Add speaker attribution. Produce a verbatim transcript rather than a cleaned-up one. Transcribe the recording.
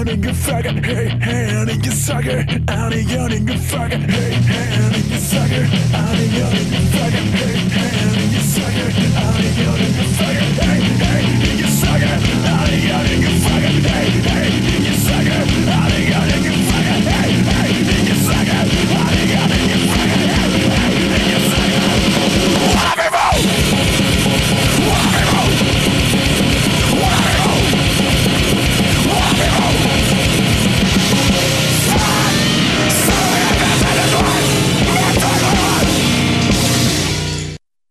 Speaker 1: jag är ingen faggot. Hey, hey, jag är ingen sucker. Han är jag ingen faggot. Hey, hey, han är ingen sucker. Han är jag ingen faggot. Hey, hey, han är ingen sucker. Han är jag ingen faggot. Hey, hey.